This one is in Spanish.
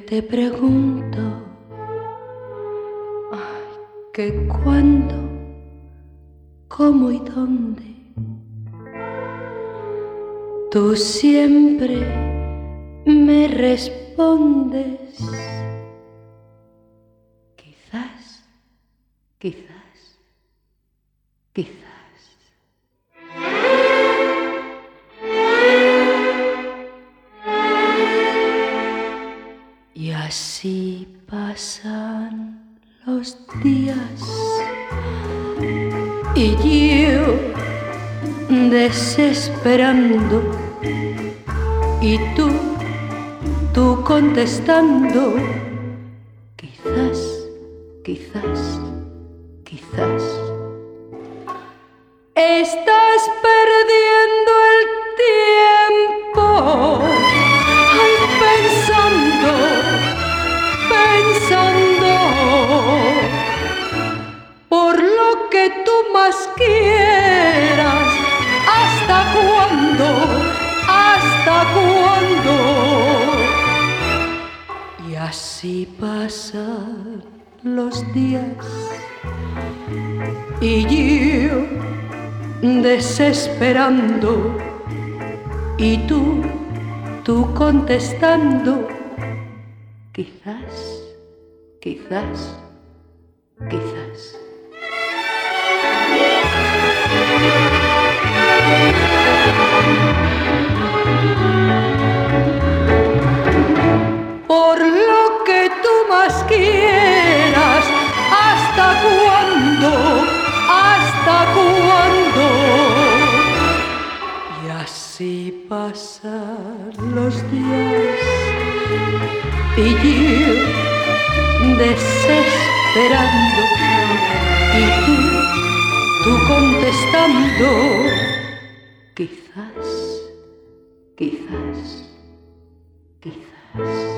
te pregunto, ay, que cuándo, cómo y dónde, tú siempre me respondes, quizás, quizás, quizás. Y así pasan los días y yo desesperando y tú contestando, quizás, quizás, quizás. Estás perdiendo el tiempo, ay, pensando por lo que tú más quieras. ¿Hasta cuándo? ¿Hasta cuándo? Y así pasan los días y yo desesperando y tú contestando, quizás, quizás, quizás. Por lo que tú más quieras, ¿hasta cuándo? ¿Hasta cuándo? Y así pasan los días y yo desesperando y tú contestando, quizás, quizás, quizás.